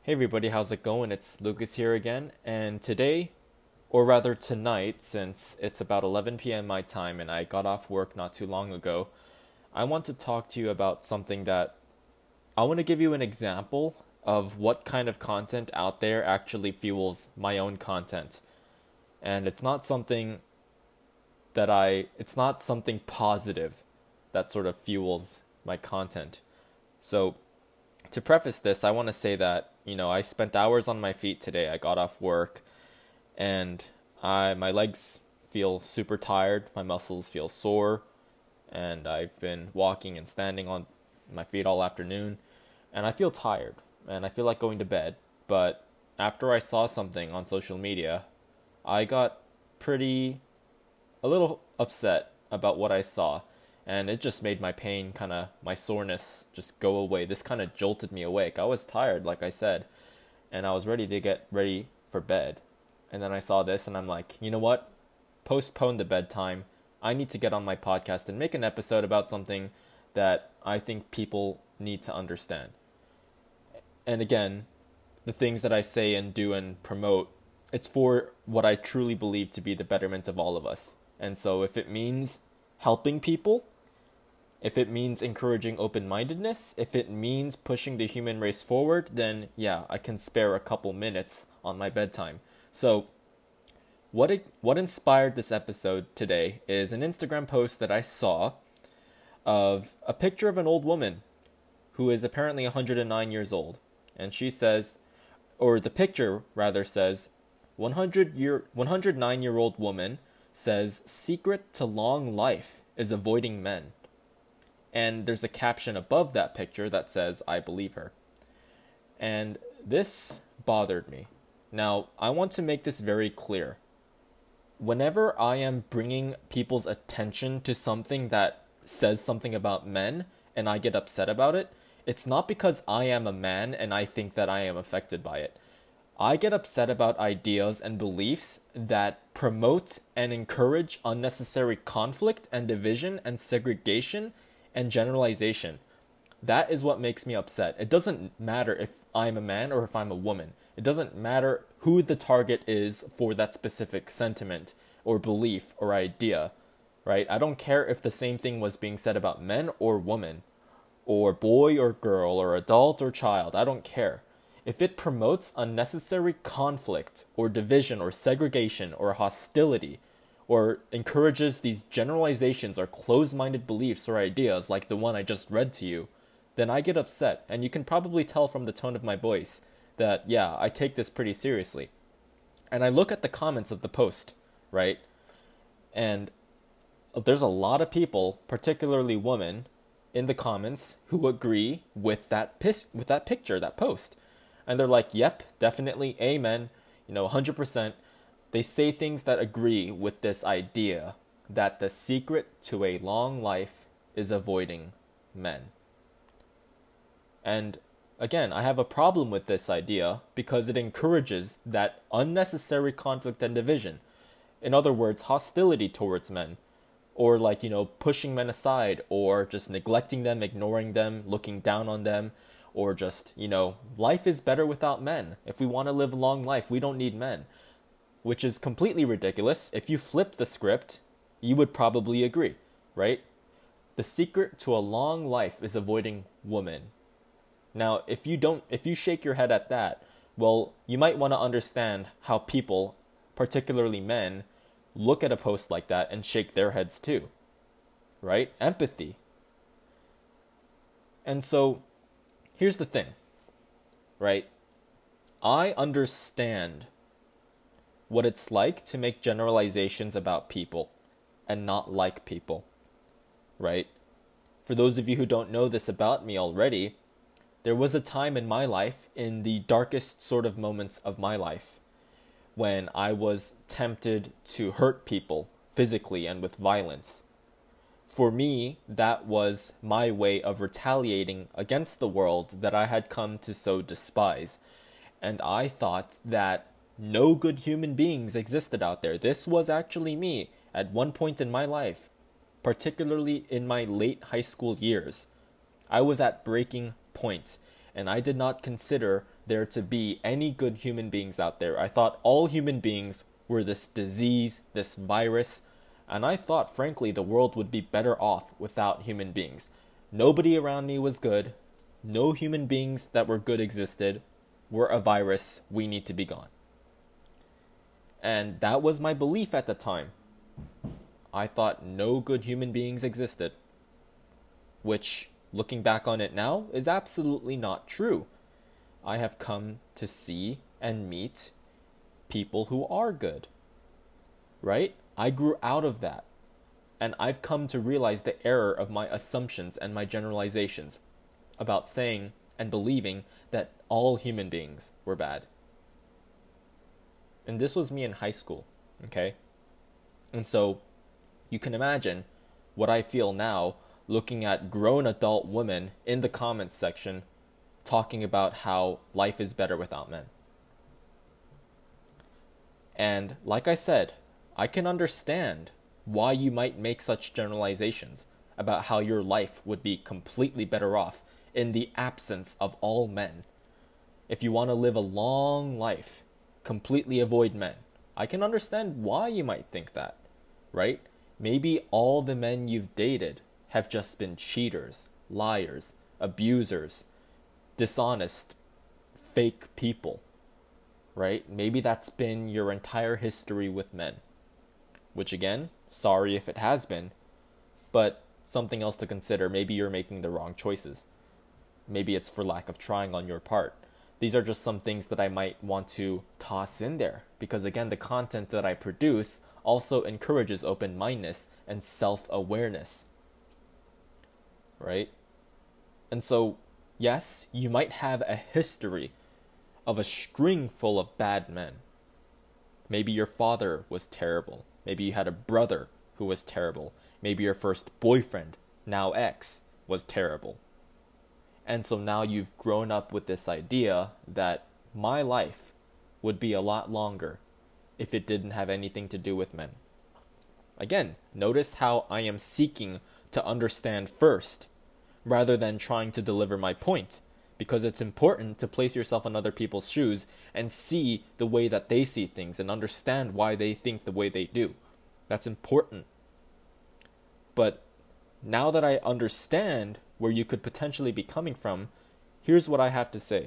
Hey everybody, how's it going? It's Lucas here again, and today, or rather tonight, since it's about 11 p.m. my time and I got off work not too long ago, I want to talk to you about something that I want to give you an example of what kind of content out there actually fuels my own content. And it's not something positive that sort of fuels my content. So, to preface this, I want to say that, I spent hours on my feet today. I got off work and my legs feel super tired, my muscles feel sore, and I've been walking and standing on my feet all afternoon, and I feel tired and I feel like going to bed. But after I saw something on social media, I got pretty a little upset about what I saw, and it just made my soreness just go away. This kind of jolted me awake. I was tired, like I said, and I was ready to get ready for bed. And then I saw this, and I'm like, you know what? Postpone the bedtime. I need to get on my podcast and make an episode about something that I think people need to understand. And again, the things that I say and do and promote, it's for what I truly believe to be the betterment of all of us. And so if it means helping people, if it means encouraging open-mindedness, if it means pushing the human race forward, then yeah, I can spare a couple minutes on my bedtime. So what inspired this episode today is an Instagram post that I saw of a picture of an old woman who is apparently 109 years old. And she says, or the picture rather says, 109-year-old woman says secret to long life is avoiding men. And there's a caption above that picture that says, I believe her. And this bothered me. Now, I want to make this very clear. Whenever I am bringing people's attention to something that says something about men and I get upset about it, it's not because I am a man and I think that I am affected by it. I get upset about ideas and beliefs that promote and encourage unnecessary conflict and division and segregation and generalization. That is what makes me upset. It doesn't matter if I'm a man or if I'm a woman. It doesn't matter who the target is for that specific sentiment or belief or idea, right? I don't care if the same thing was being said about men or women, or boy or girl, or adult or child. I don't care. If it promotes unnecessary conflict or division or segregation or hostility, or encourages these generalizations or closed-minded beliefs or ideas like the one I just read to you, then I get upset. And you can probably tell from the tone of my voice that, yeah, I take this pretty seriously. And I look at the comments of the post, right? And there's a lot of people, particularly women, in the comments who agree with that picture, that post. And they're like, yep, definitely, amen, 100%. They say things that agree with this idea that the secret to a long life is avoiding men. And again, I have a problem with this idea because it encourages that unnecessary conflict and division. In other words, hostility towards men. Or pushing men aside, or just neglecting them, ignoring them, looking down on them, or just, life is better without men. If we want to live a long life, we don't need men. Which is completely ridiculous. If you flip the script, you would probably agree, right? The secret to a long life is avoiding women. Now, if you shake your head at that, well, you might want to understand how people, particularly men, look at a post like that and shake their heads too, right? Empathy. And so, here's the thing, right? I understand what it's like to make generalizations about people and not like people, right? For those of you who don't know this about me already, there was a time in my life, in the darkest sort of moments of my life, when I was tempted to hurt people physically and with violence. For me, that was my way of retaliating against the world that I had come to so despise. And I thought that no good human beings existed out there. This was actually me at one point in my life, particularly in my late high school years. I was at breaking point, and I did not consider there to be any good human beings out there. I thought all human beings were this disease, this virus, and I thought, frankly, the world would be better off without human beings. Nobody around me was good. No human beings that were good existed. We're a virus. We need to be gone. And that was my belief at the time. I thought no good human beings existed, which, looking back on it now, is absolutely not true. I have come to see and meet people who are good, right? I grew out of that, and I've come to realize the error of my assumptions and my generalizations about saying and believing that all human beings were bad. And this was me in high school, okay? And so you can imagine what I feel now looking at grown adult women in the comments section talking about how life is better without men. And like I said, I can understand why you might make such generalizations about how your life would be completely better off in the absence of all men. If you want to live a long life, completely avoid men. I can understand why you might think that, right? Maybe all the men you've dated have just been cheaters, liars, abusers, dishonest, fake people, right? Maybe that's been your entire history with men. Which again, sorry if it has been, but something else to consider. Maybe you're making the wrong choices. Maybe it's for lack of trying on your part. These are just some things that I might want to toss in there, because again, the content that I produce also encourages open-mindedness and self-awareness, right? And so, yes, you might have a history of a string full of bad men. Maybe your father was terrible. Maybe you had a brother who was terrible. Maybe your first boyfriend, now ex, was terrible. And so now you've grown up with this idea that my life would be a lot longer if it didn't have anything to do with men. Again, notice how I am seeking to understand first, rather than trying to deliver my point, because it's important to place yourself in other people's shoes and see the way that they see things and understand why they think the way they do. That's important. But now that I understand where you could potentially be coming from, here's what I have to say.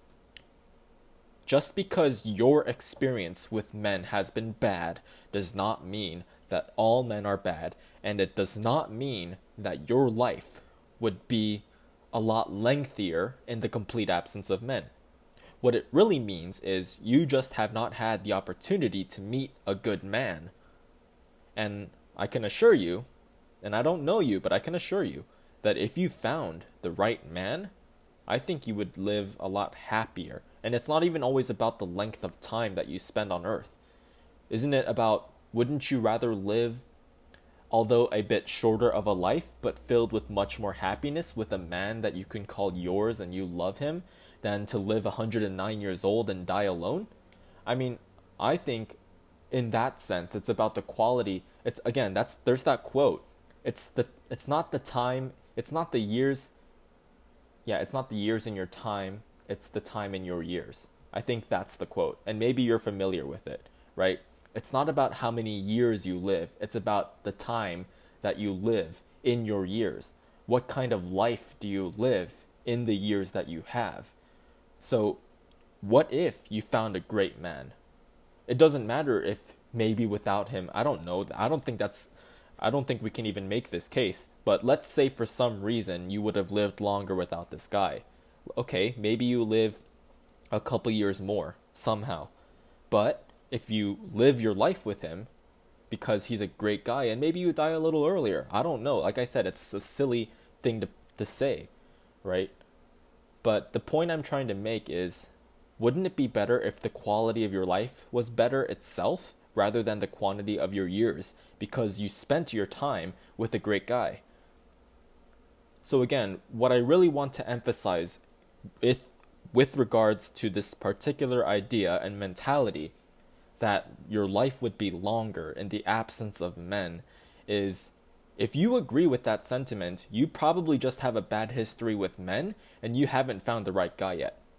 Just because your experience with men has been bad does not mean that all men are bad, and it does not mean that your life would be a lot lengthier in the complete absence of men. What it really means is you just have not had the opportunity to meet a good man. And I can assure you, and I don't know you, but I can assure you, that if you found the right man, I think you would live a lot happier. And it's not even always about the length of time that you spend on earth. Isn't it about, wouldn't you rather live, although a bit shorter of a life, but filled with much more happiness with a man that you can call yours and you love him, than to live 109 years old and die alone? I mean, I think in that sense, it's about the quality. It's again, there's that quote. It's not the time, it's not the years. Yeah, it's not the years in your time, it's the time in your years. I think that's the quote, and maybe you're familiar with it, right? It's not about how many years you live, it's about the time that you live in your years. What kind of life do you live in the years that you have? So, what if you found a great man? It doesn't matter if maybe without him, I don't know, I don't think we can even make this case, but let's say for some reason you would have lived longer without this guy. Okay, maybe you live a couple years more, somehow. But if you live your life with him, because he's a great guy, and maybe you die a little earlier, I don't know. Like I said, it's a silly thing to say, right? But the point I'm trying to make is, wouldn't it be better if the quality of your life was better itself, rather than the quantity of your years, because you spent your time with a great guy? So again, what I really want to emphasize with regards to this particular idea and mentality that your life would be longer in the absence of men is, if you agree with that sentiment, you probably just have a bad history with men and you haven't found the right guy yet.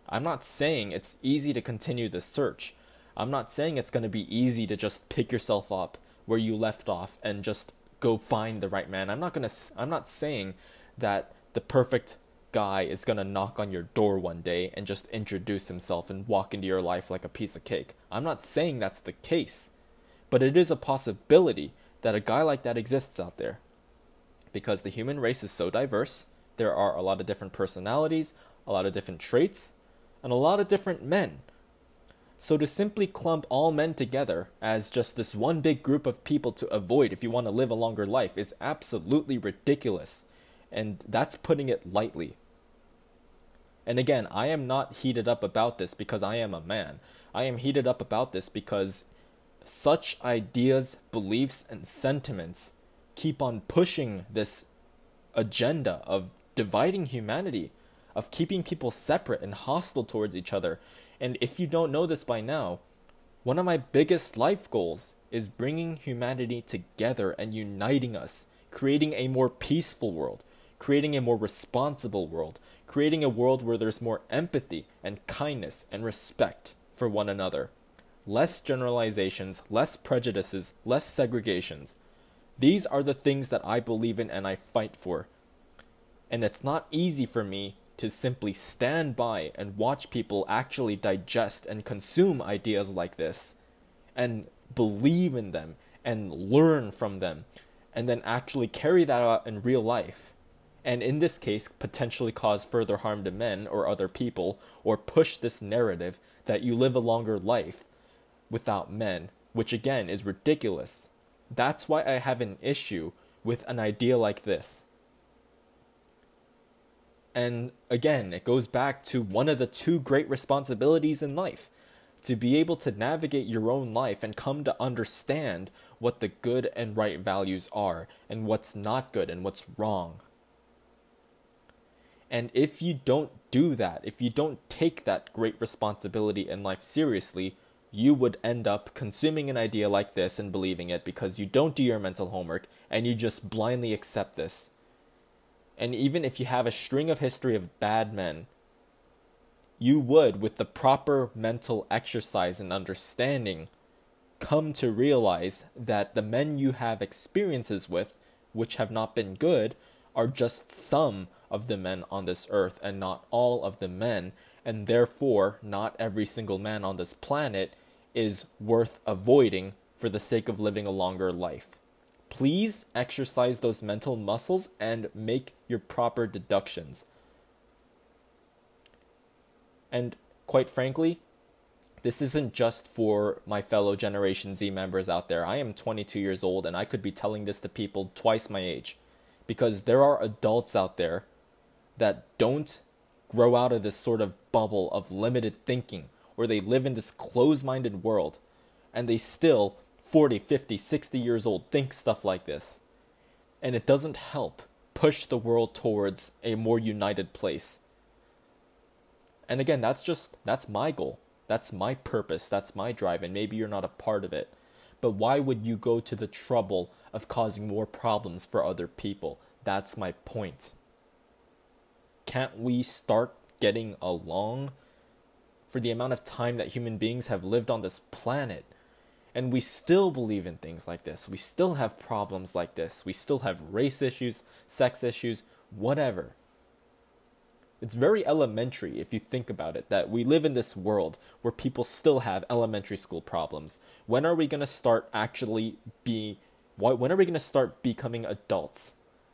I'm not saying it's easy to continue the search. I'm not saying it's going to be easy to just pick yourself up where you left off and just go find the right man. I'm not saying that the perfect guy is going to knock on your door one day and just introduce himself and walk into your life like a piece of cake. I'm not saying that's the case. But it is a possibility that a guy like that exists out there. Because the human race is so diverse, there are a lot of different personalities, a lot of different traits, and a lot of different men. So to simply clump all men together as just this one big group of people to avoid if you want to live a longer life is absolutely ridiculous. And that's putting it lightly. And again, I am not heated up about this because I am a man. I am heated up about this because such ideas, beliefs, and sentiments keep on pushing this agenda of dividing humanity, of keeping people separate and hostile towards each other. And if you don't know this by now, one of my biggest life goals is bringing humanity together and uniting us, creating a more peaceful world, creating a more responsible world, creating a world where there's more empathy and kindness and respect for one another. Less generalizations, less prejudices, less segregations. These are the things that I believe in and I fight for. And it's not easy for me to simply stand by and watch people actually digest and consume ideas like this and believe in them and learn from them and then actually carry that out in real life. And in this case, potentially cause further harm to men or other people, or push this narrative that you live a longer life without men, which again is ridiculous. That's why I have an issue with an idea like this. And again, it goes back to one of the two great responsibilities in life, to be able to navigate your own life and come to understand what the good and right values are, and what's not good and what's wrong. And if you don't do that, if you don't take that great responsibility in life seriously, you would end up consuming an idea like this and believing it because you don't do your mental homework and you just blindly accept this. And even if you have a string of history of bad men, you would, with the proper mental exercise and understanding, come to realize that the men you have experiences with, which have not been good, are just some of the men on this earth and not all of the men, and therefore not every single man on this planet is worth avoiding for the sake of living a longer life. Please exercise those mental muscles and make your proper deductions. And quite frankly, this isn't just for my fellow Generation Z members out there. I am 22 years old and I could be telling this to people twice my age, because there are adults out there that don't grow out of this sort of bubble of limited thinking, where they live in this closed-minded world, and they still, 40, 50, 60 years old, think stuff like this. And it doesn't help push the world towards a more united place. And again, that's my goal. That's my purpose. That's my drive. And maybe you're not a part of it. But why would you go to the trouble of causing more problems for other people? That's my point. Can't we start getting along? For the amount of time that human beings have lived on this planet, and we still believe in things like this. We still have problems like this. We still have race issues, sex issues, whatever. It's very elementary if you think about it, that we live in this world where people still have elementary school problems. When are we going to start when are we going to start becoming adults?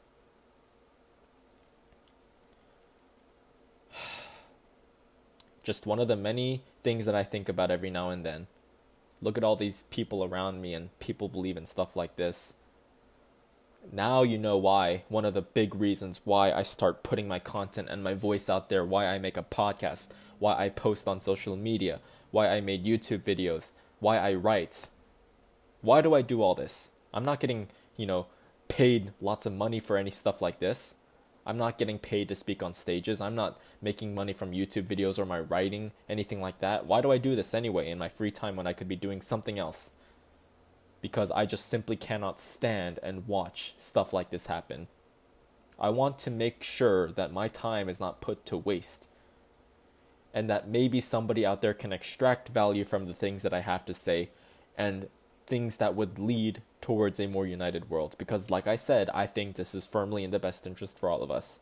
Just one of the many things that I think about every now and then. Look at all these people around me, and people believe in stuff like this. Now you know why, one of the big reasons why I start putting my content and my voice out there, why I make a podcast, why I post on social media, why I made YouTube videos, why I write. Why do I do all this? I'm not getting, paid lots of money for any stuff like this. I'm not getting paid to speak on stages. I'm not making money from YouTube videos or my writing, anything like that. Why do I do this anyway in my free time when I could be doing something else? Because I just simply cannot stand and watch stuff like this happen. I want to make sure that my time is not put to waste. and that maybe somebody out there can extract value from the things that I have to say and things that would lead towards a more united world. Because like I said, I think this is firmly in the best interest for all of us.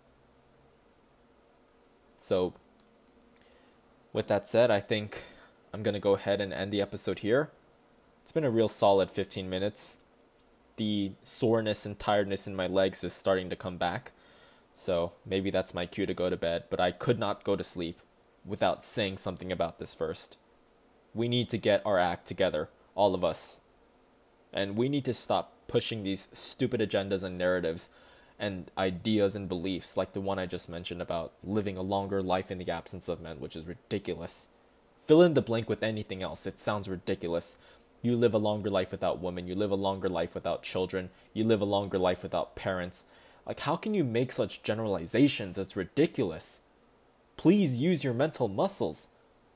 So with that said, I think I'm going to go ahead and end the episode here. It's been a real solid 15 minutes. The soreness and tiredness in my legs is starting to come back. So maybe that's my cue to go to bed. But I could not go to sleep without saying something about this first. We need to get our act together, all of us. And we need to stop pushing these stupid agendas and narratives and ideas and beliefs like the one I just mentioned about living a longer life in the absence of men, which is ridiculous. Fill in the blank with anything else. It sounds ridiculous. You live a longer life without women. You live a longer life without children. You live a longer life without parents. Like, how can you make such generalizations? It's ridiculous. Please use your mental muscles.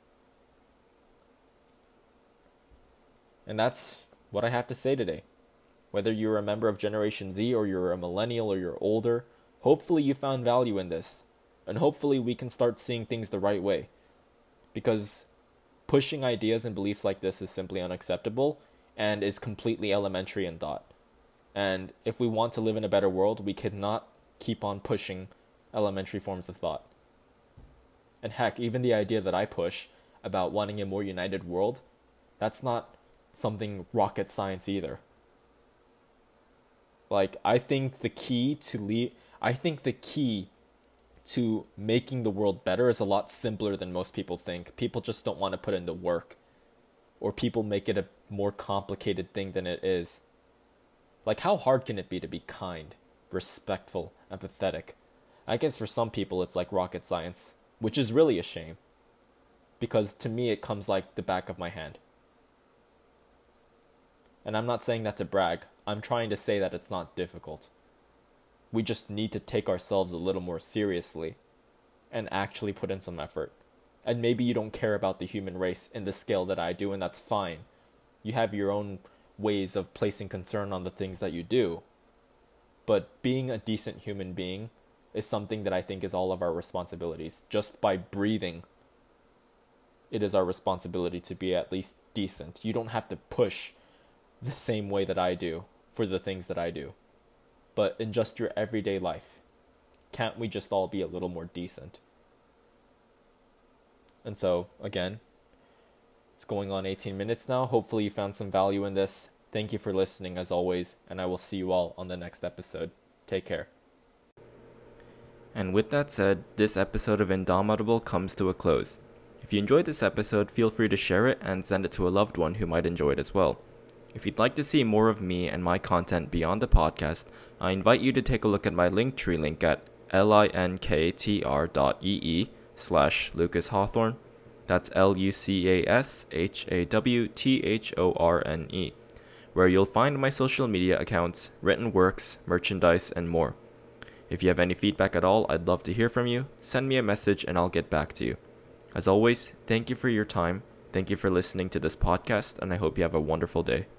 And that's what I have to say today. Whether you're a member of Generation Z or you're a millennial or you're older, hopefully you found value in this. And hopefully we can start seeing things the right way. Because pushing ideas and beliefs like this is simply unacceptable and is completely elementary in thought. And if we want to live in a better world, we cannot keep on pushing elementary forms of thought. And heck, even the idea that I push about wanting a more united world, that's not something rocket science either. Like, I think the key to making the world better is a lot simpler than most people think. People just don't want to put in the work. Or people make it a more complicated thing than it is. Like, how hard can it be to be kind, respectful, empathetic? I guess for some people it's like rocket science, which is really a shame. Because to me it comes like the back of my hand. And I'm not saying that to brag. I'm trying to say that it's not difficult. We just need to take ourselves a little more seriously and actually put in some effort. And maybe you don't care about the human race in the scale that I do, and that's fine. You have your own ways of placing concern on the things that you do. But being a decent human being is something that I think is all of our responsibilities. Just by breathing, it is our responsibility to be at least decent. You don't have to push the same way that I do for the things that I do. But in just your everyday life, can't we just all be a little more decent? And so, again, it's going on 18 minutes now. Hopefully you found some value in this. Thank you for listening as always, and I will see you all on the next episode. Take care. And with that said, this episode of Indomitable comes to a close. If you enjoyed this episode, feel free to share it and send it to a loved one who might enjoy it as well. If you'd like to see more of me and my content beyond the podcast, I invite you to take a look at my Linktree link at linktr.ee/Lucas Hawthorne. That's LucasHawthorne, where you'll find my social media accounts, written works, merchandise, and more. If you have any feedback at all, I'd love to hear from you. Send me a message and I'll get back to you. As always, thank you for your time. Thank you for listening to this podcast, and I hope you have a wonderful day.